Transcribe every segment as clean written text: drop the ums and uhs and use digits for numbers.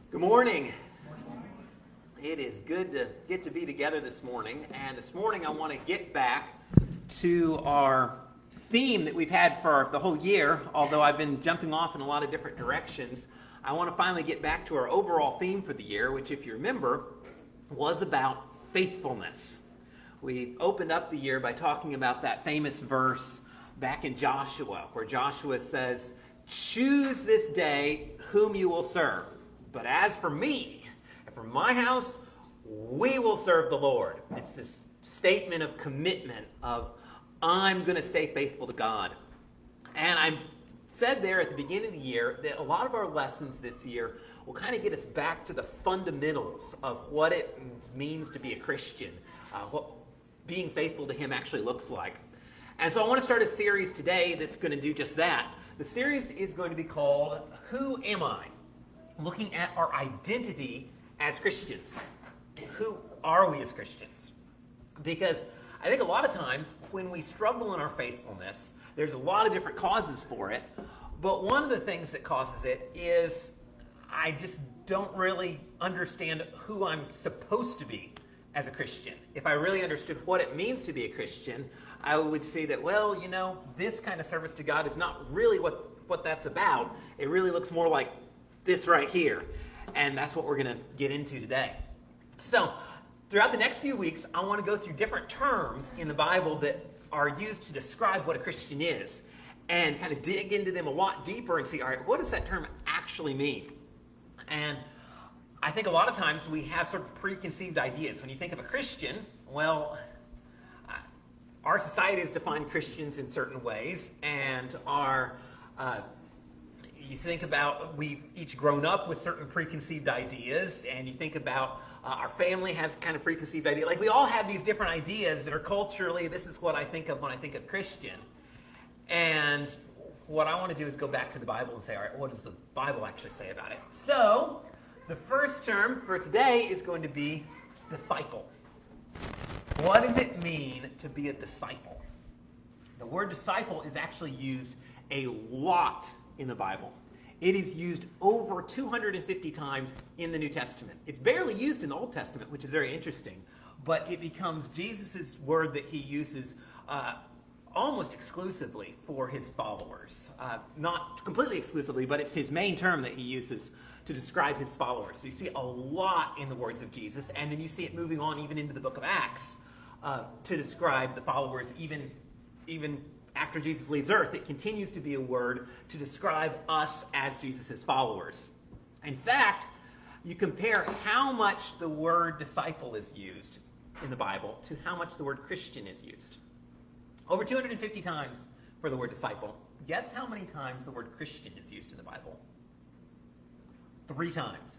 Good morning. It is good to get to be together this morning. And this morning I want to get back to our theme that we've had for the whole year. Although I've been jumping off in a lot of different directions, I want to finally get back to our overall theme for the year, which, if you remember, was about faithfulness. We opened up the year by talking about that famous verse back in Joshua, where Joshua says, "Choose this day whom you will serve. But as for me and for my house, we will serve the Lord." It's this statement of commitment of, I'm going to stay faithful to God. And I said there at the beginning of the year that a lot of our lessons this year will kind of get us back to the fundamentals of what it means to be a Christian, what being faithful to Him actually looks like. And so I want to start a series today that's going to do just that. The series is going to be called, Who Am I? Looking at our identity as Christians. Who are we as Christians? Because I think a lot of times when we struggle in our faithfulness, there's a lot of different causes for it. But one of the things that causes it is I just don't really understand who I'm supposed to be as a Christian. If I really understood what it means to be a Christian, I would say that, well, this kind of service to God is not really what that's about. It really looks more like this right here. And that's what we're going to get into today. So, throughout the next few weeks, I want to go through different terms in the Bible that are used to describe what a Christian is and kind of dig into them a lot deeper and see, all right, what does that term actually mean? And I think a lot of times we have sort of preconceived ideas. When you think of a Christian, well, our society has defined Christians in certain ways, and you think about, we've each grown up with certain preconceived ideas, and you think about our family has kind of preconceived ideas. Like, we all have these different ideas that are culturally, this is what I think of when I think of Christian. And what I want to do is go back to the Bible and say, all right, what does the Bible actually say about it? So, the first term for today is going to be disciple. What does it mean to be a disciple? The word disciple is actually used a lot in the Bible. It is used over 250 times in the New Testament. It's barely used in the Old Testament, which is very interesting, but it becomes Jesus' word that He uses almost exclusively for His followers. Not completely exclusively, but it's His main term that He uses to describe His followers. So you see a lot in the words of Jesus, and then you see it moving on even into the book of Acts to describe the followers even after Jesus leaves earth. It continues to be a word to describe us as Jesus' followers. In fact, you compare how much the word disciple is used in the Bible to how much the word Christian is used. Over 250 times for the word disciple. Guess how many times the word Christian is used in the Bible? 3 times.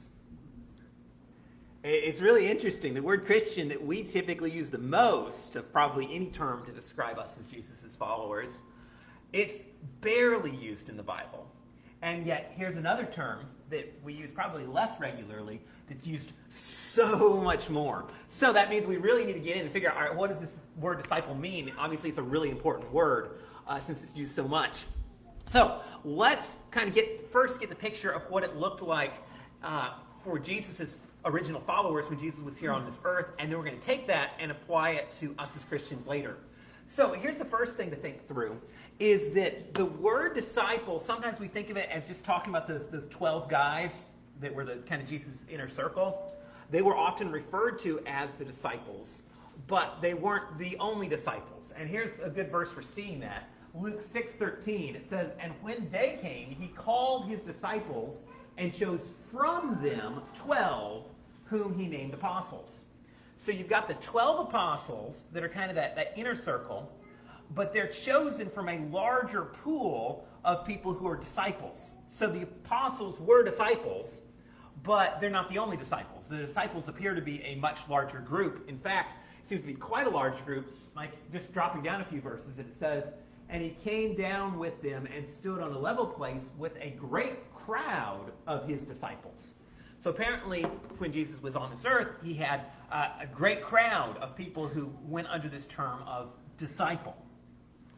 It's really interesting. The word Christian that we typically use the most of probably any term to describe us as Jesus' followers, it's barely used in the Bible. And yet, here's another term that we use probably less regularly that's used so much more. So that means we really need to get in and figure out, all right, what does this word disciple mean? Obviously, it's a really important word since it's used so much. So let's kind of get the picture of what it looked like for Jesus' original followers when Jesus was here on this earth, and then we're going to take that and apply it to us as Christians later. So here's the first thing to think through, is that the word disciple, sometimes we think of it as just talking about those 12 guys that were the kind of Jesus' inner circle. They were often referred to as the disciples, but they weren't the only disciples. And here's a good verse for seeing that. Luke 6:13, it says, "And when day came, He called His disciples and chose from them 12 whom He named apostles." So you've got the 12 apostles that are kind of that inner circle, but they're chosen from a larger pool of people who are disciples. So the apostles were disciples, but they're not the only disciples. The disciples appear to be a much larger group. In fact, it seems to be quite a large group. Like, just dropping down a few verses, it says, "And He came down with them and stood on a level place with a great crowd of His disciples." So apparently, when Jesus was on this earth, He had a great crowd of people who went under this term of disciple.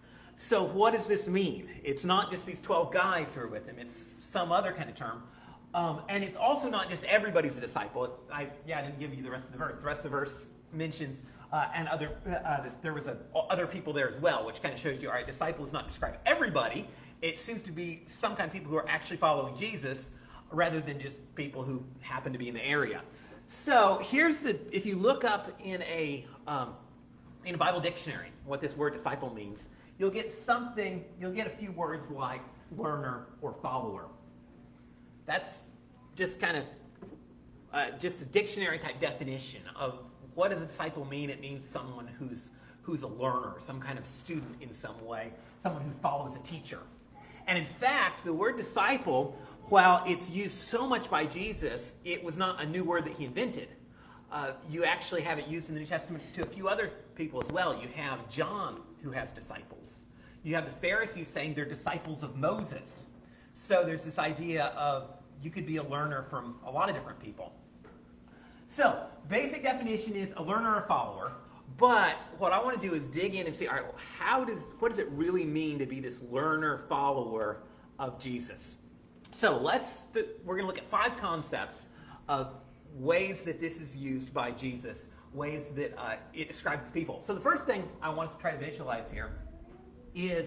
So what does this mean? It's not just these 12 guys who are with Him. It's some other kind of term. And it's also not just everybody's a disciple. I didn't give you the rest of the verse. The rest of the verse mentions there was other people there as well, which kind of shows you, all right, disciples not describe everybody. It seems to be some kind of people who are actually following Jesus rather than just people who happen to be in the area. So if you look up in a Bible dictionary what this word disciple means, you'll get a few words like learner or follower. That's just kind of just a dictionary type definition of what does a disciple mean. It means someone who's a learner, some kind of student in some way, someone who follows a teacher. And in fact, the word disciple, while it's used so much by Jesus, it was not a new word that he invented. You actually have it used in the New Testament to a few other people as well. You have John, who has disciples. You have the Pharisees saying they're disciples of Moses. So there's this idea of you could be a learner from a lot of different people. So basic definition is a learner or follower. But what I want to do is dig in and see, all right, well, what does it really mean to be this learner follower of Jesus? So we're going to look at 5 concepts of ways that this is used by Jesus, ways that it describes people. So the first thing I want us to try to visualize here is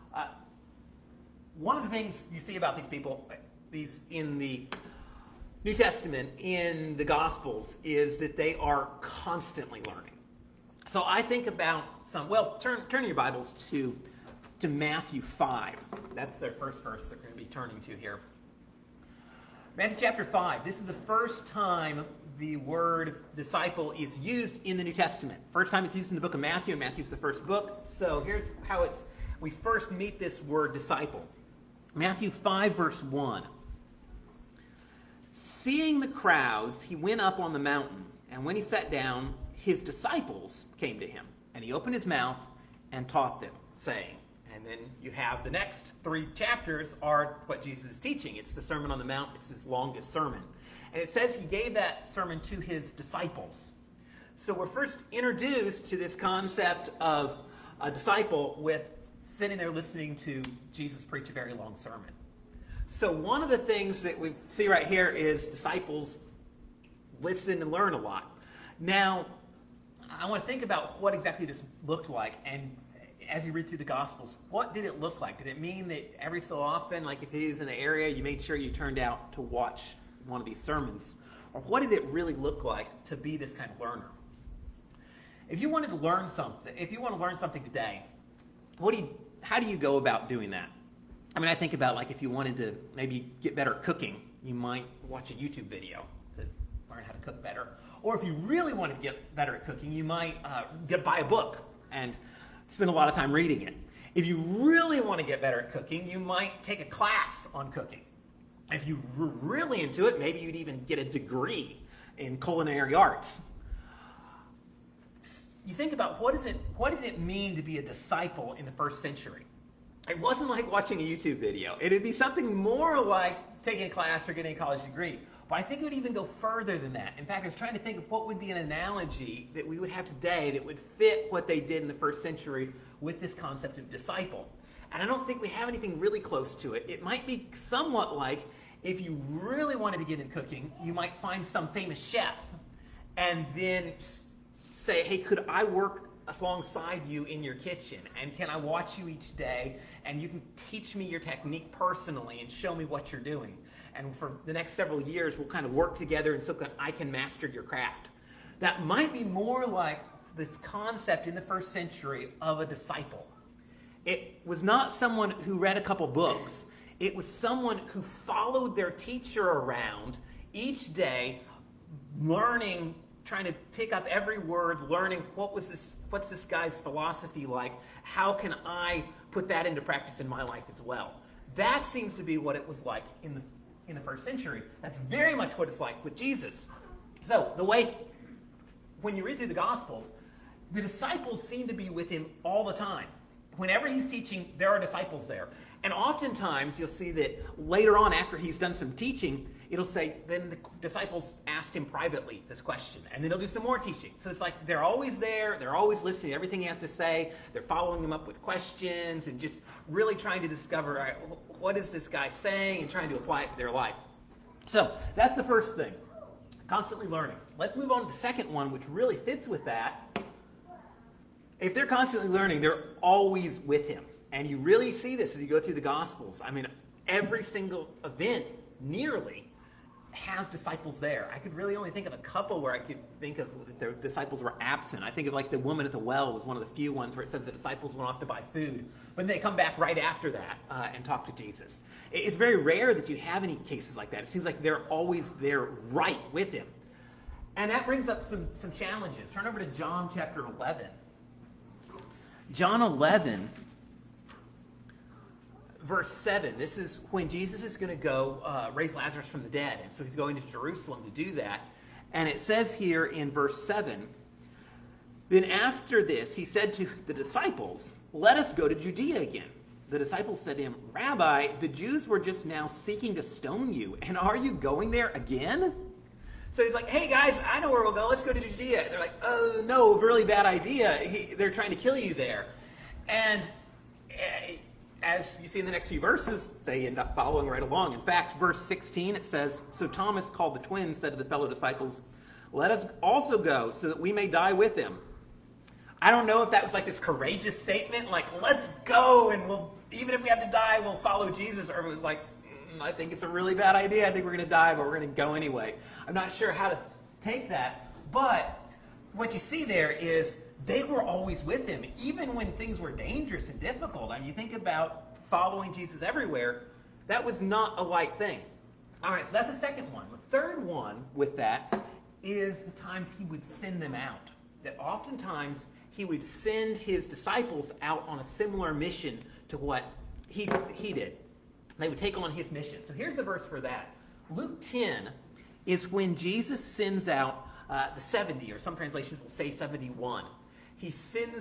one of the things you see about these people, these in the New Testament, in the Gospels, is that they are constantly learning. So I think about turn your Bibles to Matthew 5. That's their first verse that we're going to be turning to here. Matthew chapter 5. This is the first time the word disciple is used in the New Testament. First time it's used in the book of Matthew, and Matthew's the first book. So here's how we first meet this word disciple. Matthew 5, verse 1. Seeing the crowds, he went up on the mountain, and when he sat down, his disciples came to him, and he opened his mouth and taught them, saying, and then you have the next 3 chapters are what Jesus is teaching. It's the Sermon on the Mount. It's his longest sermon. And it says he gave that sermon to his disciples. So we're first introduced to this concept of a disciple with sitting there listening to Jesus preach a very long sermon. So one of the things that we see right here is disciples listen and learn a lot. Now, I want to think about what exactly this looked like, and as you read through the Gospels, what did it look like? Did it mean that every so often, like if he was in the area, you made sure you turned out to watch one of these sermons? Or what did it really look like to be this kind of learner? If you wanted to learn something, if you want to learn something today, how do you go about doing that? I mean, I think about like if you wanted to maybe get better at cooking, you might watch a YouTube video to learn how to cook better. Or if you really want to get better at cooking, you might buy a book and spend a lot of time reading it. If you really want to get better at cooking, you might take a class on cooking. If you were really into it, maybe you'd even get a degree in culinary arts. You think about what did it mean to be a disciple in the first century? It wasn't like watching a YouTube video. It'd be something more like taking a class or getting a college degree. But I think it would even go further than that. In fact, I was trying to think of what would be an analogy that we would have today that would fit what they did in the first century with this concept of disciple. And I don't think we have anything really close to it. It might be somewhat like if you really wanted to get into cooking, you might find some famous chef and then say, hey, could I work alongside you in your kitchen? And can I watch you each day? And you can teach me your technique personally and show me what you're doing. And for the next several years, we'll kind of work together and so I can master your craft. That might be more like this concept in the first century of a disciple. It was not someone who read a couple books. It was someone who followed their teacher around each day, learning, trying to pick up every word, learning what's this guy's philosophy like? How can I put that into practice in my life as well? That seems to be what it was like in the first century. That's very much what it's like with Jesus. So when you read through the Gospels, the disciples seem to be with him all the time. Whenever he's teaching, there are disciples there. And oftentimes you'll see that later on after he's done some teaching, it'll say, then the disciples asked him privately this question, and then he'll do some more teaching. So it's like they're always there, they're always listening to everything he has to say, they're following him up with questions, and just really trying to discover, all right, what is this guy saying, and trying to apply it to their life. So that's the first thing, constantly learning. Let's move on to the second one, which really fits with that. If they're constantly learning, they're always with him. And you really see this as you go through the Gospels. I mean, every single event, nearly, has disciples there. I could really only think of a couple where I could think of that their disciples were absent. I think of like the woman at the well was one of the few ones where it says the disciples went off to buy food, but they come back right after that and talk to Jesus. It's very rare that you have any cases like that. It seems like they're always there right with him. And that brings up some challenges. Turn over to John chapter 11. John 11, verse 7, this is when Jesus is going to go raise Lazarus from the dead. And so he's going to Jerusalem to do that. And it says here in verse 7, then after this he said to the disciples, let us go to Judea again. The disciples said to him, Rabbi, the Jews were just now seeking to stone you, and are you going there again? So he's like, hey guys, I know where we'll go. Let's go to Judea. They're like, oh no, really bad idea. They're trying to kill you there. And as you see in the next few verses, they end up following right along. In fact, verse 16, it says, so Thomas, called the twin, said to the fellow disciples, let us also go so that we may die with him. I don't know if that was like this courageous statement, like, let's go and we'll, even if we have to die, we'll follow Jesus. Or it was like, I think it's a really bad idea. I think we're going to die, but we're going to go anyway. I'm not sure how to take that. But what you see there is they were always with him, even when things were dangerous and difficult. I mean, you think about following Jesus everywhere. That was not a light thing. All right, so that's the second one. The third one with that is the times he would send them out. That oftentimes he would send his disciples out on a similar mission to what he did. They would take on his mission. So here's the verse for that. Luke 10 is when Jesus sends out the 70, or some translations will say 71. He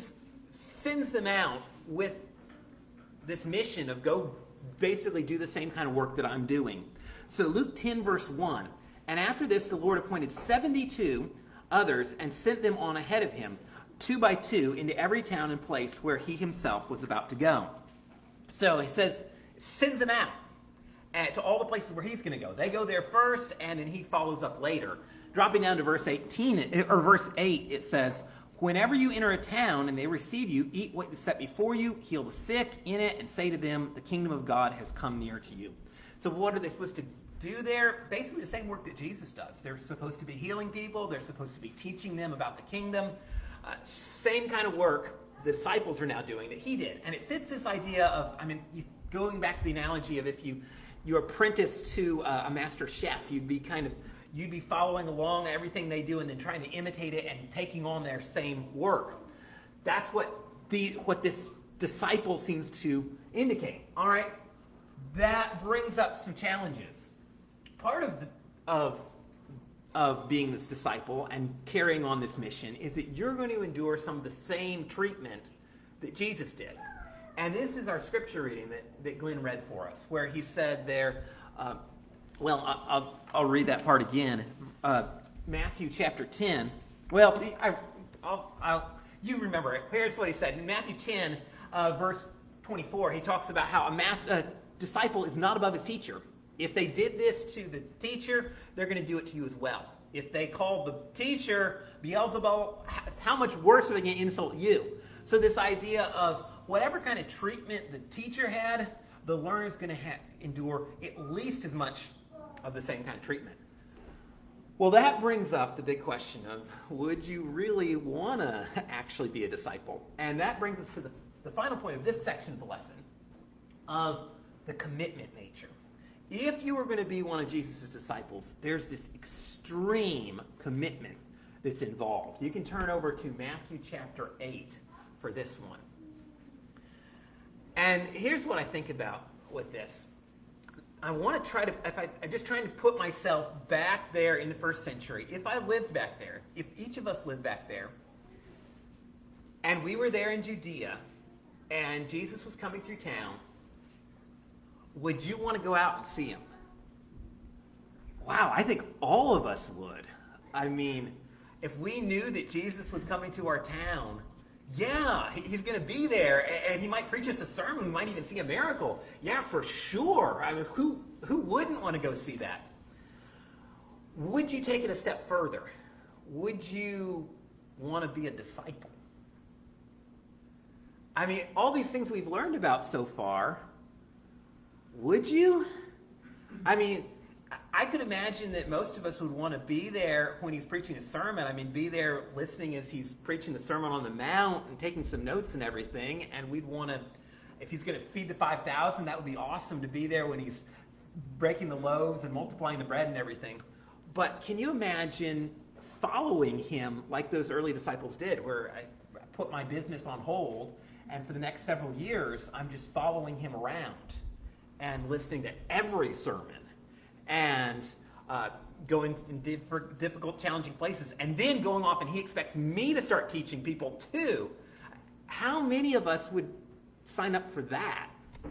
sends them out with this mission of go basically do the same kind of work that I'm doing. So Luke 10 verse 1, and after this the Lord appointed 72 others and sent them on ahead of him, 2 by 2, into every town and place where he himself was about to go. So he says, sends them out to all the places where he's going to go. They go there first, and then he follows up later. Dropping down to verse 18, or verse 8, it says, whenever you enter a town and they receive you, eat what is set before you, heal the sick in it, and say to them, the kingdom of God has come near to you. So what are they supposed to do there? Basically the same work that Jesus does. They're supposed to be healing people. They're supposed to be teaching them about the kingdom. Same kind of work the disciples are now doing that he did. And it fits this idea of, going back to the analogy of if you apprentice to a master chef, you'd be following along everything they do and then trying to imitate it and taking on their same work. That's what this disciple seems to indicate. All right, that brings up some challenges. Part of being this disciple and carrying on this mission is that you're going to endure some of the same treatment that Jesus did. And this is our scripture reading that Glenn read for us, where he said there, I'll read that part again. Matthew chapter 10. Well, you remember it. Here's what he said. In Matthew 10, verse 24, he talks about how a disciple is not above his teacher. If they did this to the teacher, they're going to do it to you as well. If they call the teacher Beelzebul, how much worse are they going to insult you? So this idea of whatever kind of treatment the teacher had, the learner is going to endure at least as much of the same kind of treatment. Well, that brings up the big question of, would you really want to actually be a disciple? And that brings us to the final point of this section of the lesson, of the commitment nature. If you were going to be one of Jesus' disciples, there's this extreme commitment that's involved. You can turn over to Matthew chapter 8 for this one. And here's what I think about with this. I want to I'm just trying to put myself back there in the first century. If I lived back there, if each of us lived back there, and we were there in Judea, and Jesus was coming through town, would you want to go out and see him? Wow, I think all of us would. I mean, if we knew that Jesus was coming to our town, yeah, he's going to be there, and he might preach us a sermon. We might even see a miracle. Yeah, for sure. I mean, who wouldn't want to go see that? would you take it a step further? Would you want to be a disciple? I mean, all these things we've learned about so far, would you? I mean, I could imagine that most of us would want to be there when he's preaching a sermon. I mean, be there listening as he's preaching the Sermon on the Mount and taking some notes and everything. And we'd want to, if he's going to feed the 5,000, that would be awesome to be there when he's breaking the loaves and multiplying the bread and everything. But can you imagine following him like those early disciples did, where I put my business on hold, and for the next several years, I'm just following him around and listening to every sermon and going in difficult, challenging places, and then going off and he expects me to start teaching people too. How many of us would sign up for that?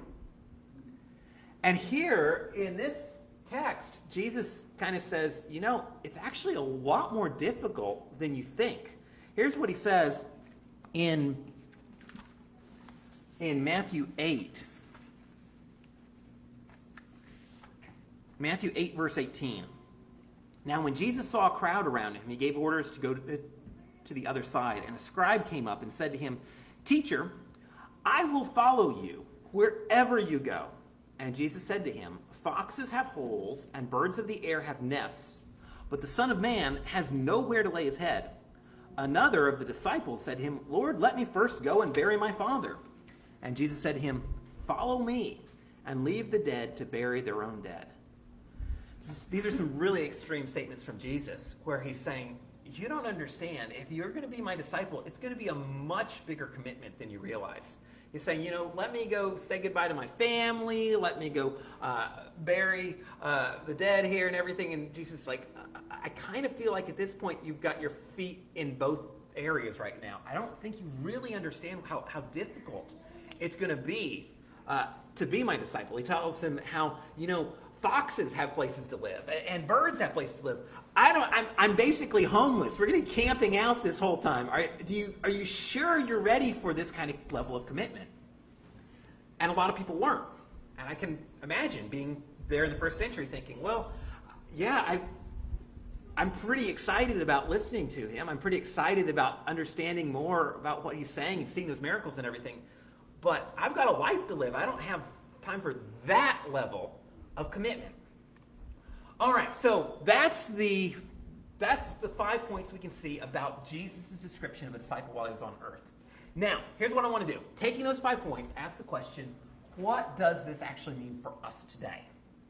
And here in this text, Jesus kind of says, you know, it's actually a lot more difficult than you think. Here's what he says in Matthew 8. Matthew 8, verse 18. Now, when Jesus saw a crowd around him, he gave orders to go to the other side. And a scribe came up and said to him, "Teacher, I will follow you wherever you go." And Jesus said to him, "Foxes have holes and birds of the air have nests, but the Son of Man has nowhere to lay his head." Another of the disciples said to him, "Lord, let me first go and bury my father." And Jesus said to him, "Follow me and leave the dead to bury their own dead." These are some really extreme statements from Jesus where he's saying, you don't understand. If you're going to be my disciple, it's going to be a much bigger commitment than you realize. He's saying, you know, let me go say goodbye to my family. Let me go bury the dead here and everything. And Jesus is like, I kind of feel like at this point you've got your feet in both areas right now. I don't think you really understand how difficult it's going to be my disciple. He tells him how, you know, foxes have places to live and birds have places to live. I'm basically homeless. We're going to be camping out this whole time. Are you sure you're ready for this kind of level of commitment? And a lot of people weren't. And I can imagine being there in the first century thinking, well, yeah, I'm pretty excited about listening to him. I'm pretty excited about understanding more about what he's saying and seeing those miracles and everything. But I've got a life to live. I don't have time for that level of commitment. All right, so that's the 5 points we can see about Jesus' description of a disciple while he was on earth. Now, here's what I want to do. Taking those 5 points, ask the question, what does this actually mean for us today?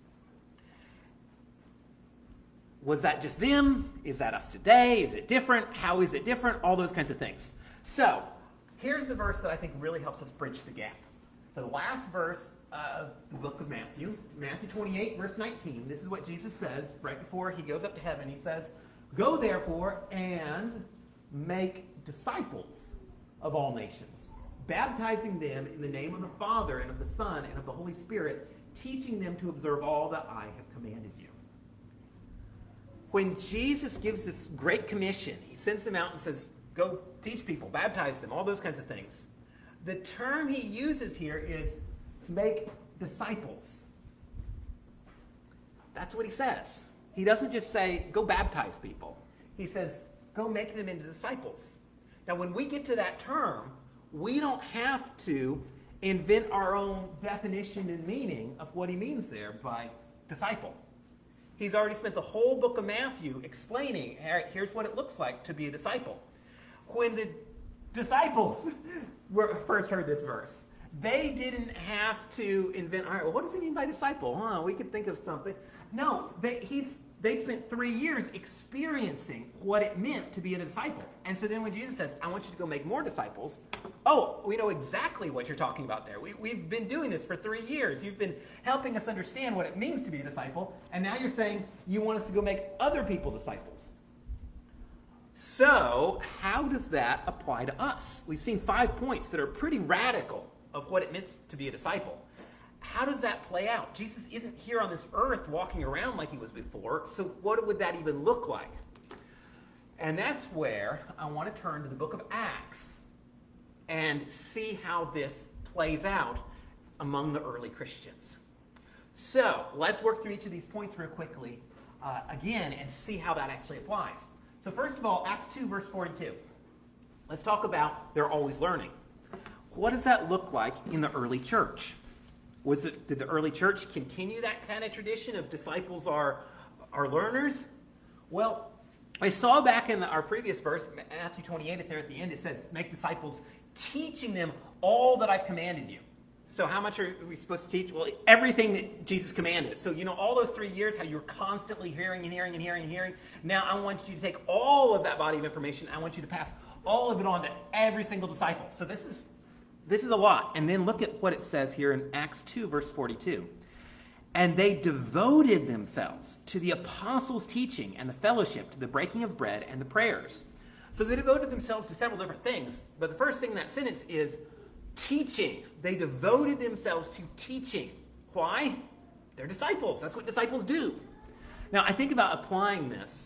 Was that just them? Is that us today? Is it different? How is it different? All those kinds of things. So, here's the verse that I think really helps us bridge the gap. The last verse of the book of Matthew, Matthew 28, verse 19. This is what Jesus says right before he goes up to heaven. He says, "Go therefore and make disciples of all nations, baptizing them in the name of the Father and of the Son and of the Holy Spirit, teaching them to observe all that I have commanded you." When Jesus gives this great commission, he sends them out and says, go teach people, baptize them, all those kinds of things. The term he uses here is make disciples. That's what he says. He doesn't just say, go baptize people. He says, go make them into disciples. Now, when we get to that term, we don't have to invent our own definition and meaning of what he means there by disciple. He's already spent the whole book of Matthew explaining, here's what it looks like to be a disciple. When the disciples first heard this verse, they didn't have to invent, all right, well, what does he mean by disciple? We could think of something. No, they'd spent 3 years experiencing what it meant to be a disciple. And so then when Jesus says, I want you to go make more disciples, we know exactly what you're talking about there. We've been doing this for 3 years. You've been helping us understand what it means to be a disciple, and now you're saying you want us to go make other people disciples. So how does that apply to us? We've seen 5 points that are pretty radical of what it meant to be a disciple. How does that play out? Jesus isn't here on this earth walking around like he was before, so what would that even look like? And that's where I want to turn to the book of Acts and see how this plays out among the early Christians. So, let's work through each of these points real quickly. again and see how that actually applies. So first of all, Acts 2, verse 42. Let's talk about they're always learning. What does that look like in the early church? Did the early church continue that kind of tradition of disciples are learners? Well, I saw back in our previous verse, Matthew 28, there at the end, it says, make disciples, teaching them all that I've commanded you. So how much are we supposed to teach? Well, everything that Jesus commanded. So, all those 3 years, how you were constantly hearing and hearing and hearing and hearing. Now I want you to take all of that body of information. I want you to pass all of it on to every single disciple. So this is a lot. And then look at what it says here in Acts 2, verse 42. And they devoted themselves to the apostles' teaching and the fellowship, to the breaking of bread and the prayers. So they devoted themselves to several different things. But the first thing in that sentence is teaching. They devoted themselves to teaching. Why? They're disciples. That's what disciples do. Now, I think about applying this.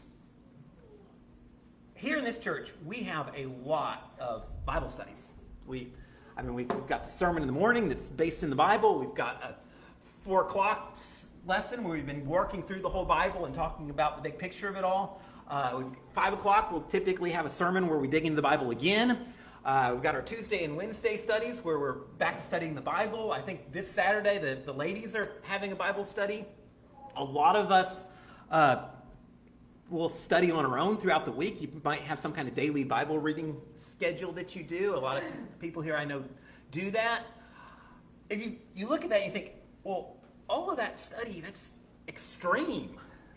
Here in this church, we have a lot of Bible studies. We've got the sermon in the morning that's based in the Bible. We've got a 4 o'clock lesson where we've been working through the whole Bible and talking about the big picture of it all. 5 o'clock, we'll typically have a sermon where we dig into the Bible again. We've got our Tuesday and Wednesday studies where we're back to studying the Bible. I think this Saturday the ladies are having a Bible study. A lot of us will study on our own throughout the week. You might have some kind of daily Bible reading schedule that you do. A lot of people here I know do that. If you look at that, you think, well, all of that study, that's extreme.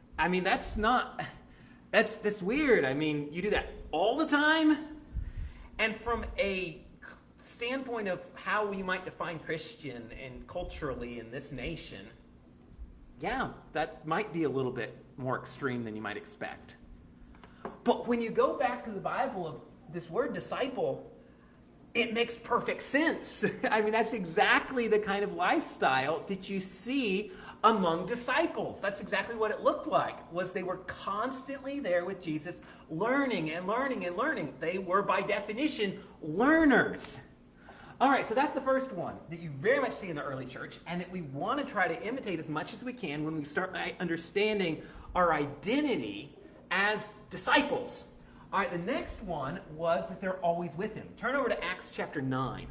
That's weird. You do that all the time? And from a standpoint of how we might define Christian and culturally in this nation, yeah, that might be a little bit more extreme than you might expect. But when you go back to the Bible of this word disciple, it makes perfect sense. That's exactly the kind of lifestyle that you see among disciples. That's exactly what it looked like, was they were constantly there with Jesus, learning and learning and learning. They were, by definition, learners. All right, so that's the first one that you very much see in the early church, and that we want to try to imitate as much as we can when we start understanding our identity as disciples. All right, the next one was that they're always with him. Turn over to Acts chapter 9.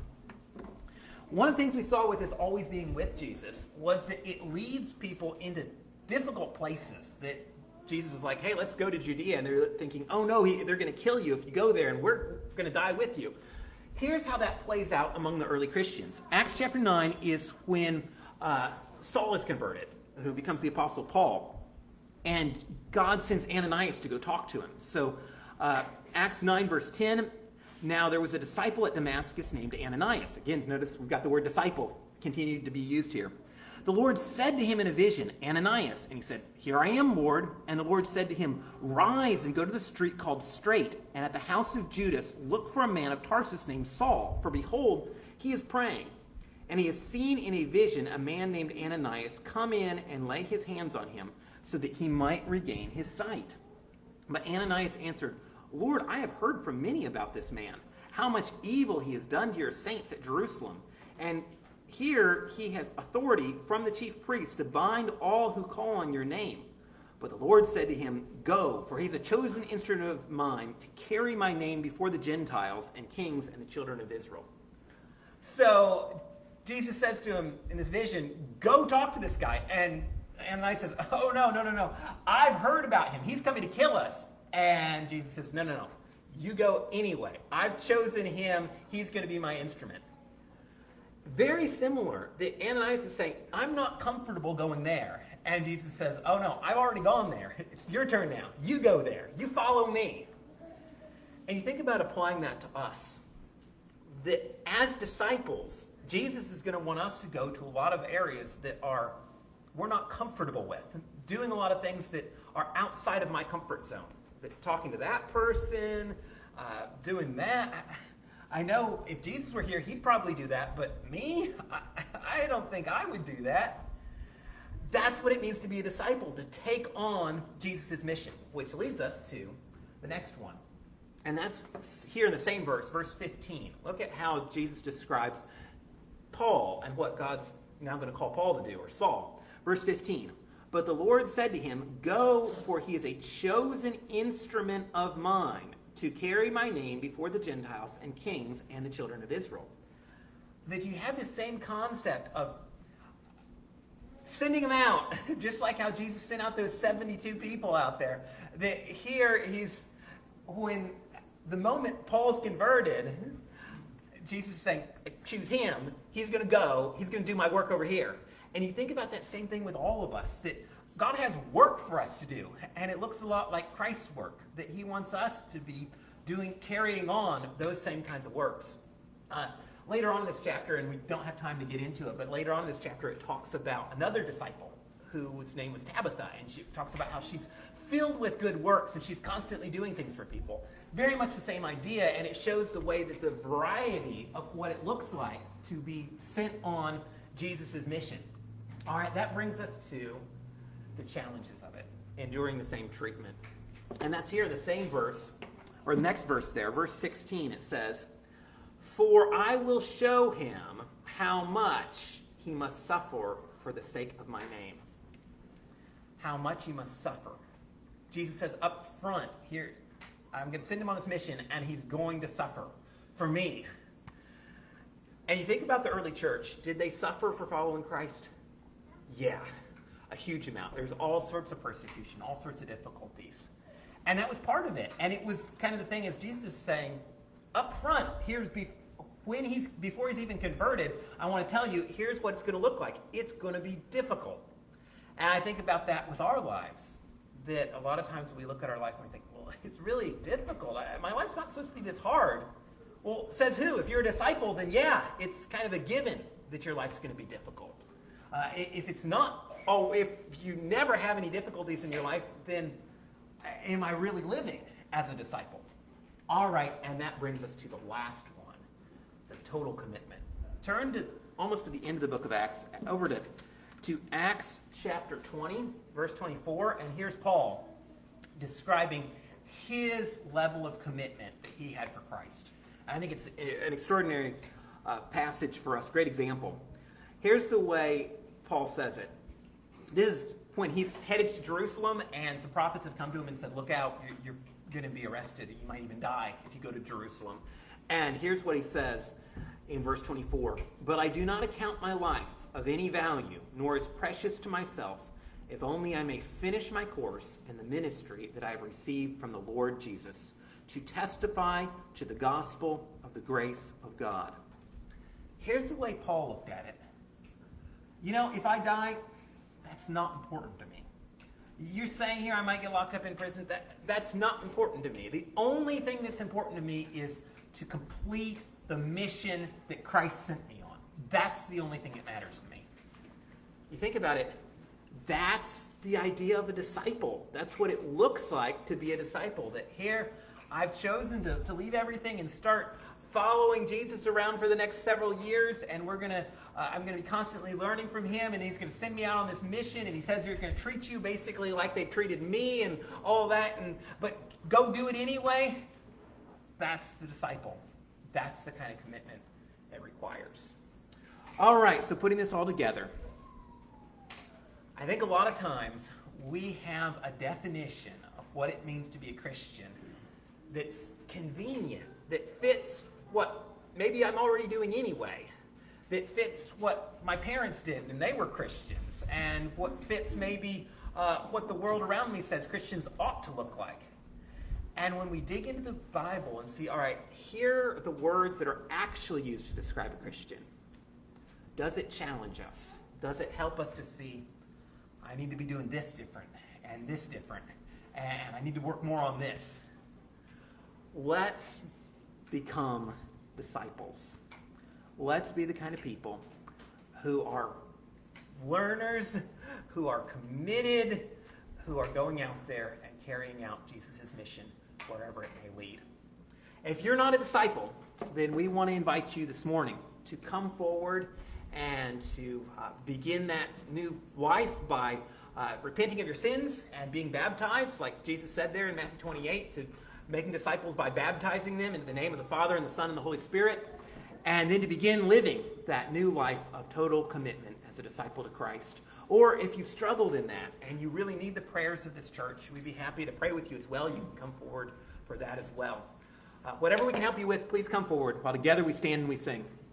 One of the things we saw with this always being with Jesus was that it leads people into difficult places. That Jesus was like, hey, let's go to Judea. And they're thinking, oh no, they're going to kill you if you go there, and we're going to die with you. Here's how that plays out among the early Christians. Acts chapter 9 is when Saul is converted, who becomes the Apostle Paul. And God sends Ananias to go talk to him. So Acts 9, verse 10, now there was a disciple at Damascus named Ananias. Again, notice we've got the word disciple continued to be used here. The Lord said to him in a vision, Ananias. And he said, here I am, Lord. And the Lord said to him, rise and go to the street called Straight, and at the house of Judas look for a man of Tarsus named Saul. For behold, he is praying. And he has seen in a vision a man named Ananias come in and lay his hands on him, so that he might regain his sight. But Ananias answered, Lord, I have heard from many about this man, how much evil he has done to your saints at Jerusalem. And here he has authority from the chief priests to bind all who call on your name. But the Lord said to him, go, for he's a chosen instrument of mine to carry my name before the Gentiles and kings and the children of Israel. So Jesus says to him in this vision, go talk to this guy. And Ananias says, oh, no. I've heard about him. He's coming to kill us. And Jesus says, no. You go anyway. I've chosen him. He's going to be my instrument. Very similar, that Ananias is saying, I'm not comfortable going there. And Jesus says, oh no, I've already gone there. It's your turn now. You go there. You follow me. And you think about applying that to us. That as disciples, Jesus is going to want us to go to a lot of areas that we're not comfortable with. Doing a lot of things that are outside of my comfort zone. That talking to that person, doing that. I know if Jesus were here, he'd probably do that, but me? I don't think I would do that. That's what it means to be a disciple, to take on Jesus' mission, which leads us to the next one. And that's here in the same verse 15. Look at how Jesus describes Paul and what God's now going to call Paul to do, or Saul. Verse 15. But the Lord said to him, Go, for he is a chosen instrument of mine to carry my name before the Gentiles and kings and the children of Israel. That you have the same concept of sending them out, just like how Jesus sent out those 72 people out there. That here when the moment Paul's converted, Jesus is saying, choose him, he's going to go, he's going to do my work over here. And you think about that same thing with all of us, that God has work for us to do, and it looks a lot like Christ's work, that he wants us to be carrying on those same kinds of works. Later on in this chapter, and we don't have time to get into it, but later on in this chapter it talks about another disciple whose name was Tabitha, and she talks about how she's filled with good works and she's constantly doing things for people. Very much the same idea, and it shows the way that the variety of what it looks like to be sent on Jesus' mission. All right, that brings us to the challenges of it, enduring the same treatment. And that's here, the same verse, or the next verse there, verse 16, it says, For I will show him how much he must suffer for the sake of my name. How much he must suffer. Jesus says up front, here, I'm going to send him on this mission, and he's going to suffer for me. And you think about the early church. Did they suffer for following Christ? Yeah, a huge amount. There's all sorts of persecution, all sorts of difficulties. And that was part of it. And it was kind of the thing, as Jesus is saying, up front, before he's even converted, I want to tell you, here's what it's going to look like. It's going to be difficult. And I think about that with our lives, that a lot of times we look at our life and we think, well, it's really difficult. My life's not supposed to be this hard. Well, says who? If you're a disciple, then yeah, it's kind of a given that your life's going to be difficult. If it's not, if you never have any difficulties in your life, then am I really living as a disciple? All right, and that brings us to the last one, the total commitment. Turn to almost to the end of the book of Acts, over to Acts chapter 20, verse 24, and here's Paul describing his level of commitment that he had for Christ. I think it's an extraordinary passage for us, great example. Here's the way Paul says it. This is when he's headed to Jerusalem, and some prophets have come to him and said, look out, you're going to be arrested. You might even die if you go to Jerusalem. And here's what he says in verse 24. But I do not account my life of any value, nor as precious to myself, if only I may finish my course in the ministry that I have received from the Lord Jesus, to testify to the gospel of the grace of God. Here's the way Paul looked at it. You know, if I die, that's not important to me. You're saying here I might get locked up in prison. That's not important to me. The only thing that's important to me is to complete the mission that Christ sent me on. That's the only thing that matters to me. You think about it, that's the idea of a disciple. That's what it looks like to be a disciple. That here I've chosen to leave everything and start following Jesus around for the next several years, and I'm going to be constantly learning from him, and he's going to send me out on this mission, and he says he's going to treat you basically like they've treated me and all that, but go do it anyway. That's the disciple. That's the kind of commitment it requires. All right, so putting this all together, I think a lot of times we have a definition of what it means to be a Christian that's convenient, that fits what maybe I'm already doing anyway, that fits what my parents did and they were Christians, and what fits maybe what the world around me says Christians ought to look like. And when we dig into the Bible and see, all right, here are the words that are actually used to describe a Christian, does it challenge us? Does it help us to see, I need to be doing this different, and I need to work more on this? Let's become disciples. Let's be the kind of people who are learners, who are committed, who are going out there and carrying out Jesus' mission wherever it may lead. If you're not a disciple, then we want to invite you this morning to come forward and to begin that new life by repenting of your sins and being baptized, like Jesus said there in Matthew 28, to making disciples by baptizing them in the name of the Father and the Son and the Holy Spirit, and then to begin living that new life of total commitment as a disciple to Christ. Or if you've struggled in that and you really need the prayers of this church, we'd be happy to pray with you as well. You can come forward for that as well. Whatever we can help you with, please come forward while together we stand and we sing.